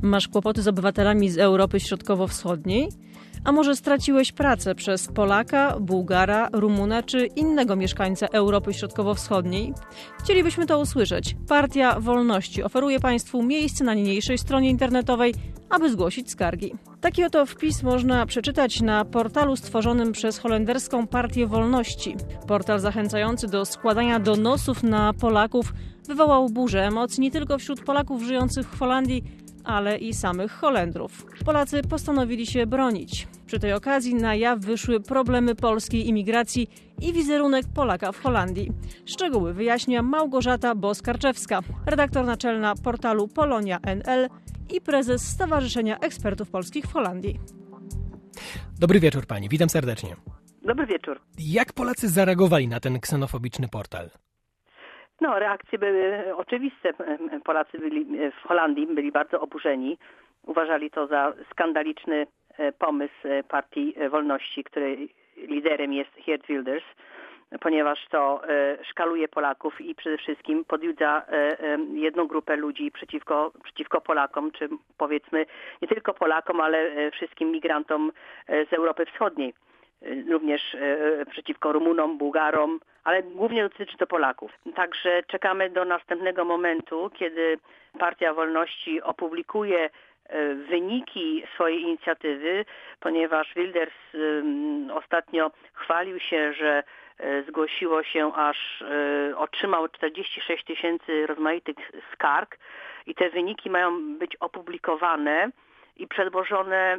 Masz kłopoty z obywatelami z Europy Środkowo-Wschodniej? A może straciłeś pracę przez Polaka, Bułgara, Rumuna czy innego mieszkańca Europy Środkowo-Wschodniej? Chcielibyśmy to usłyszeć. Partia Wolności oferuje Państwu miejsce na niniejszej stronie internetowej, aby zgłosić skargi. Taki oto wpis można przeczytać na portalu stworzonym przez holenderską Partię Wolności. Portal zachęcający do składania donosów na Polaków wywołał burzę emocji nie tylko wśród Polaków żyjących w Holandii, ale i samych Holendrów. Polacy postanowili się bronić. Przy tej okazji na jaw wyszły problemy polskiej imigracji i wizerunek Polaka w Holandii. Szczegóły wyjaśnia Małgorzata Boskarczewska, redaktor naczelna portalu Polonia.nl i prezes Stowarzyszenia Ekspertów Polskich w Holandii. Dobry wieczór pani, witam serdecznie. Dobry wieczór. Jak Polacy zareagowali na ten ksenofobiczny portal? No, reakcje były oczywiste. Polacy w Holandii byli bardzo oburzeni. Uważali to za skandaliczny pomysł Partii Wolności, której liderem jest Geert Wilders, ponieważ to szkaluje Polaków i przede wszystkim podjudza jedną grupę ludzi przeciwko Polakom, czy powiedzmy nie tylko Polakom, ale wszystkim migrantom z Europy Wschodniej. Również przeciwko Rumunom, Bułgarom, ale głównie dotyczy to Polaków. Także czekamy do następnego momentu, kiedy Partia Wolności opublikuje wyniki swojej inicjatywy, ponieważ Wilders ostatnio chwalił się, że zgłosiło się otrzymał 46 000 rozmaitych skarg i te wyniki mają być opublikowane i przedłożone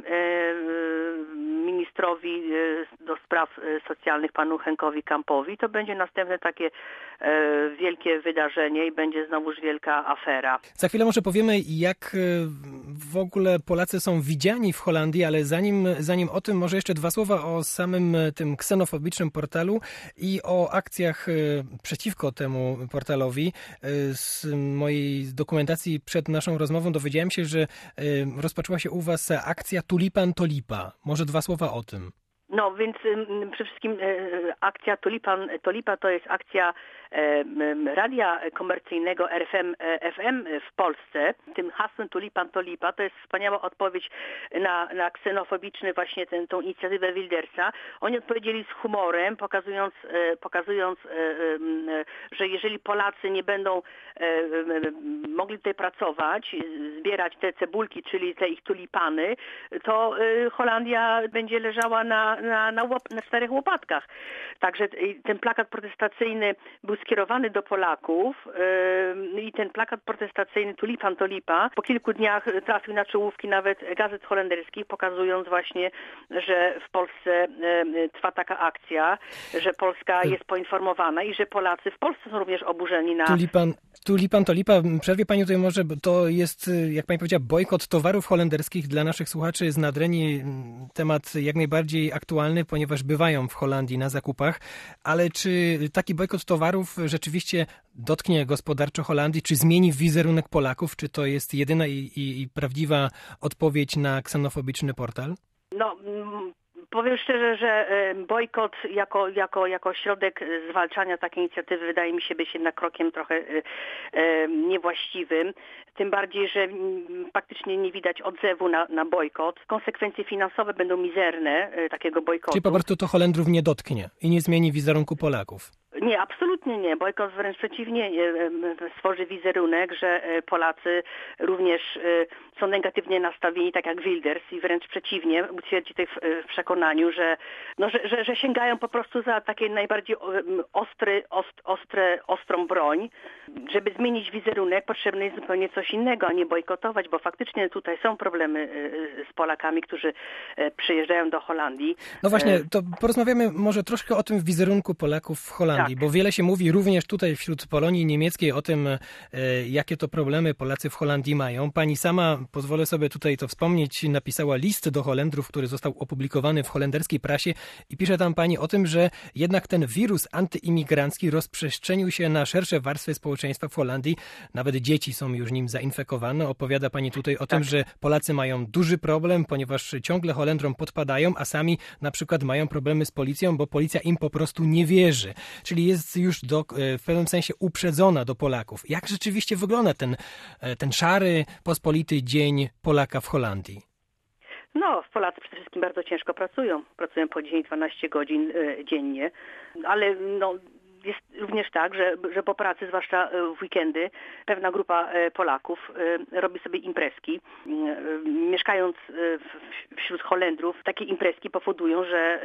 ministrowi do spraw socjalnych, panu Henkowi Kampowi. To będzie następne takie wielkie wydarzenie i będzie znowuż wielka afera. Za chwilę może powiemy, jak w ogóle Polacy są widziani w Holandii, ale zanim o tym, może jeszcze dwa słowa o samym tym ksenofobicznym portalu i o akcjach przeciwko temu portalowi. Z mojej dokumentacji przed naszą rozmową dowiedziałem się, że rozpoczęła się u was akcja Tulipan to Lipa. Może dwa słowa o tym. No więc przede wszystkim akcja Tulipan to Lipa to jest akcja radia komercyjnego FM w Polsce. Tym hasłem Tulipan to Lipa to jest wspaniała odpowiedź na ksenofobiczny właśnie tą inicjatywę Wildersa. Oni odpowiedzieli z humorem, pokazując, że jeżeli Polacy nie będą mogli tutaj pracować, zbierać te cebulki, czyli te ich tulipany, to Holandia będzie leżała na 4 łopatkach. Także ten plakat protestacyjny był skierowany do Polaków i ten plakat protestacyjny Tulipan to Lipa po kilku dniach trafił na czołówki nawet gazet holenderskich, pokazując właśnie, że w Polsce trwa taka akcja, że Polska jest poinformowana i że Polacy w Polsce są również oburzeni na... Tulipan to Lipa. Przerwie pani tutaj może, bo to jest, jak pani powiedziała, bojkot towarów holenderskich. Dla naszych słuchaczy z Nadrenii temat jak najbardziej aktualny, ponieważ bywają w Holandii na zakupach. Ale czy taki bojkot towarów rzeczywiście dotknie gospodarczo Holandii? Czy zmieni wizerunek Polaków? Czy to jest jedyna i prawdziwa odpowiedź na ksenofobiczny portal? No... Powiem szczerze, że bojkot jako środek zwalczania takiej inicjatywy wydaje mi się być jednak krokiem trochę niewłaściwym. Tym bardziej, że praktycznie nie widać odzewu na bojkot. Konsekwencje finansowe będą mizerne takiego bojkotu. Czyli po prostu to Holendrów nie dotknie i nie zmieni wizerunku Polaków? Nie, absolutnie nie. Bojkot wręcz przeciwnie stworzy wizerunek, że Polacy również są negatywnie nastawieni, tak jak Wilders, i wręcz przeciwnie, utwierdzi tutaj w przekonaniu, że sięgają po prostu za takie najbardziej ostrą broń. Żeby zmienić wizerunek, potrzebne jest zupełnie coś innego, a nie bojkotować, bo faktycznie tutaj są problemy z Polakami, którzy przyjeżdżają do Holandii. No właśnie, to porozmawiamy może troszkę o tym wizerunku Polaków w Holandii. Tak. Bo wiele się mówi również tutaj wśród Polonii niemieckiej o tym, jakie to problemy Polacy w Holandii mają. Pani sama, pozwolę sobie tutaj to wspomnieć, napisała list do Holendrów, który został opublikowany w holenderskiej prasie i pisze tam pani o tym, że jednak ten wirus antyimigrancki rozprzestrzenił się na szersze warstwy społeczeństwa w Holandii. Nawet dzieci są już nim zainfekowane. Opowiada pani tutaj o tym, że Polacy mają duży problem, ponieważ ciągle Holendrom podpadają, a sami na przykład mają problemy z policją, bo policja im po prostu nie wierzy. Czyli jest już w pewnym sensie uprzedzona do Polaków. Jak rzeczywiście wygląda ten szary, pospolity dzień Polaka w Holandii? No, Polacy przede wszystkim bardzo ciężko pracują. Pracują po 10-12 godzin dziennie, ale jest również tak, że po pracy, zwłaszcza w weekendy, pewna grupa Polaków robi sobie imprezki. Mieszkając wśród Holendrów, takie imprezki powodują,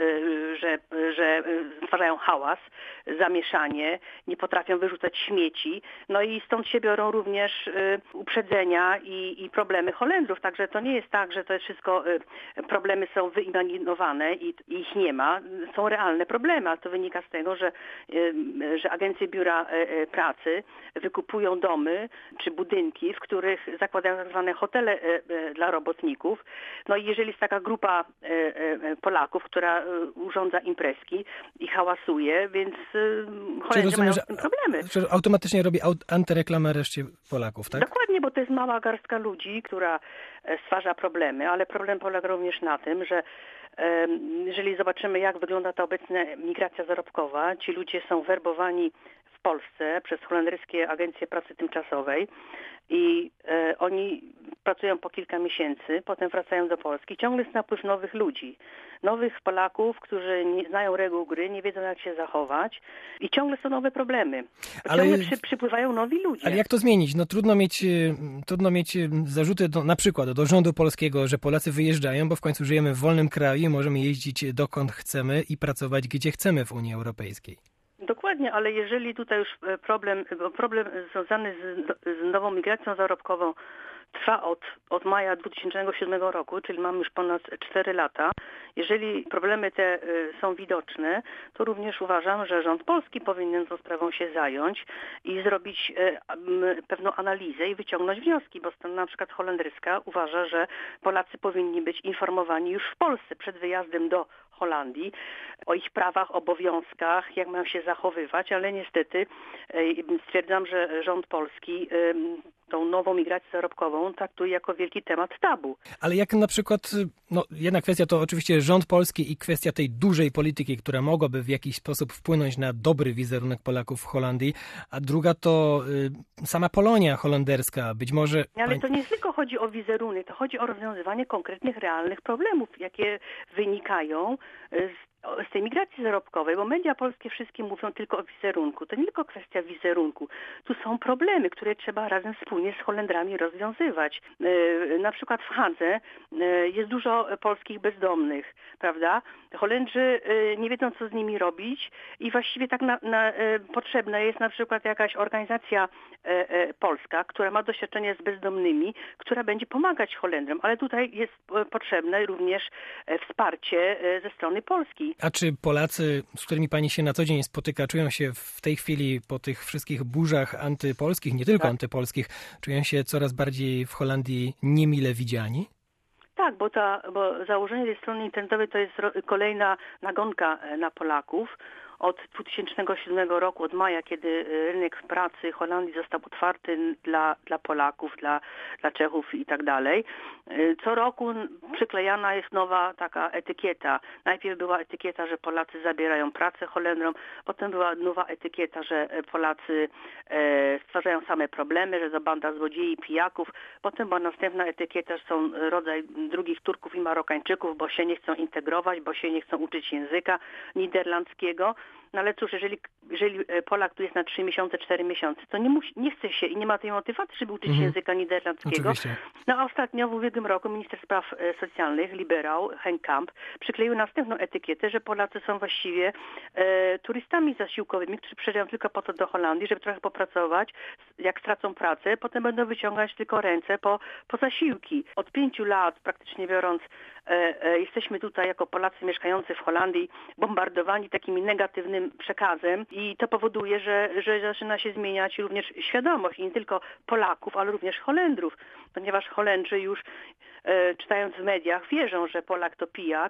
że stwarzają hałas, zamieszanie, nie potrafią wyrzucać śmieci. No i stąd się biorą również uprzedzenia i problemy Holendrów. Także to nie jest tak, że to jest wszystko, problemy są wyimaginowane i ich nie ma. Są realne problemy, ale to wynika z tego, że agencje biura pracy wykupują domy czy budynki, w których zakładają tak zwane hotele dla robotników. No i jeżeli jest taka grupa Polaków, która urządza imprezki i hałasuje, więc Holendrzy mają z tym problemy. Że automatycznie robi antyreklamę reszcie Polaków, tak? Dokładnie, bo to jest mała garstka ludzi, która stwarza problemy, ale problem polega również na tym, że jeżeli zobaczymy, jak wygląda ta obecna migracja zarobkowa, ci ludzie są werbowani w Polsce przez holenderskie agencje pracy tymczasowej i oni pracują po kilka miesięcy, potem wracają do Polski. Ciągle jest napływ nowych ludzi, nowych Polaków, którzy nie znają reguł gry, nie wiedzą, jak się zachować i ciągle są nowe problemy. Ciągle przypływają nowi ludzie. Ale jak to zmienić? No trudno mieć zarzuty na przykład do rządu polskiego, że Polacy wyjeżdżają, bo w końcu żyjemy w wolnym kraju i możemy jeździć dokąd chcemy i pracować gdzie chcemy w Unii Europejskiej. Dokładnie, ale jeżeli tutaj już problem związany z nową migracją zarobkową trwa od maja 2007 roku, czyli mamy już ponad 4 lata. Jeżeli problemy te są widoczne, to również uważam, że rząd polski powinien tą sprawą się zająć i zrobić pewną analizę i wyciągnąć wnioski, bo strona na przykład holenderska uważa, że Polacy powinni być informowani już w Polsce przed wyjazdem do Holandii o ich prawach, obowiązkach, jak mają się zachowywać, ale niestety stwierdzam, że rząd polski tą nową migrację zarobkową traktuje jako wielki temat tabu. Ale jak na przykład, jedna kwestia to oczywiście rząd polski i kwestia tej dużej polityki, która mogłaby w jakiś sposób wpłynąć na dobry wizerunek Polaków w Holandii, a druga to sama Polonia holenderska, być może... Ale to nie tylko chodzi o wizerunek, to chodzi o rozwiązywanie konkretnych, realnych problemów, jakie wynikają z tej migracji zarobkowej, bo media polskie wszystkie mówią tylko o wizerunku. To nie tylko kwestia wizerunku. Tu są problemy, które trzeba razem wspólnie z Holendrami rozwiązywać. Na przykład w Hadze jest dużo polskich bezdomnych, prawda? Holendrzy nie wiedzą, co z nimi robić i właściwie tak potrzebna jest na przykład jakaś organizacja polska, która ma doświadczenie z bezdomnymi, która będzie pomagać Holendrom, ale tutaj jest potrzebne również wsparcie ze strony Polski. A czy Polacy, z którymi pani się na co dzień spotyka, czują się w tej chwili po tych wszystkich burzach antypolskich, nie tylko antypolskich, czują się coraz bardziej w Holandii niemile widziani? Tak, bo założenie tej strony internetowej to jest kolejna nagonka na Polaków. Od 2007 roku, od maja, kiedy rynek pracy Holandii został otwarty dla Polaków, dla Czechów i tak dalej, co roku przyklejana jest nowa taka etykieta. Najpierw była etykieta, że Polacy zabierają pracę Holendrom, potem była nowa etykieta, że Polacy stwarzają same problemy, że to banda złodziei i pijaków. Potem była następna etykieta, że są rodzaj drugich Turków i Marokańczyków, bo się nie chcą integrować, bo się nie chcą uczyć języka niderlandzkiego. No ale cóż, jeżeli Polak tu jest na 3 miesiące, 4 miesiące, to nie chce się i nie ma tej motywacji, żeby uczyć się języka niderlandzkiego. Oczywiście. No a ostatnio w ubiegłym roku minister spraw socjalnych, liberał Henk Kamp, przykleił następną etykietę, że Polacy są właściwie turystami zasiłkowymi, którzy przyjeżdżają tylko po to do Holandii, żeby trochę popracować. Jak stracą pracę, potem będą wyciągać tylko ręce po zasiłki. Od 5 lat, praktycznie biorąc, jesteśmy tutaj jako Polacy mieszkający w Holandii bombardowani takim negatywnym przekazem i to powoduje, że zaczyna się zmieniać również świadomość i nie tylko Polaków, ale również Holendrów, ponieważ Holendrzy już czytając w mediach wierzą, że Polak to pijak,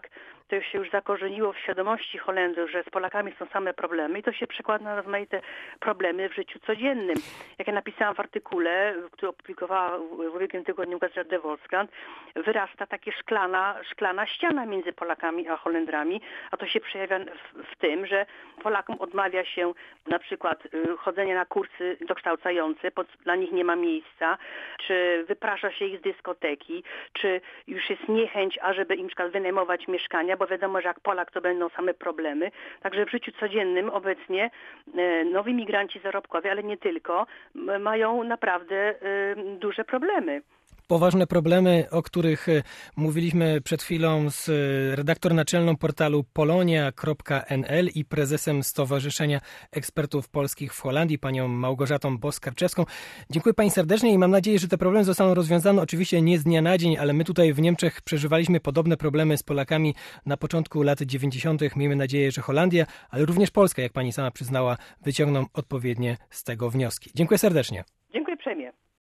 to się już zakorzeniło w świadomości Holendrów, że z Polakami są same problemy i to się przekłada na rozmaite problemy w życiu codziennym. Jak ja napisałam w artykule, który opublikowała w ubiegłym tygodniu Gazeta de Volkskrant, wyrasta takie szklana ściana między Polakami a Holendrami, a to się przejawia w tym, że Polakom odmawia się na przykład chodzenia na kursy dokształcające, dla nich nie ma miejsca, czy wyprasza się ich z dyskoteki, czy już jest niechęć, ażeby im na przykład wynajmować mieszkania, bo wiadomo, że jak Polak to będą same problemy. Także w życiu codziennym obecnie nowi migranci zarobkowi, ale nie tylko, mają naprawdę duże problemy. Poważne problemy, o których mówiliśmy przed chwilą z redaktor naczelną portalu polonia.nl i prezesem Stowarzyszenia Ekspertów Polskich w Holandii, panią Małgorzatą Boskarczewską. Dziękuję pani serdecznie i mam nadzieję, że te problemy zostaną rozwiązane. Oczywiście nie z dnia na dzień, ale my tutaj w Niemczech przeżywaliśmy podobne problemy z Polakami na początku lat 90. Miejmy nadzieję, że Holandia, ale również Polska, jak pani sama przyznała, wyciągną odpowiednie z tego wnioski. Dziękuję serdecznie. Dziękuję uprzejmie.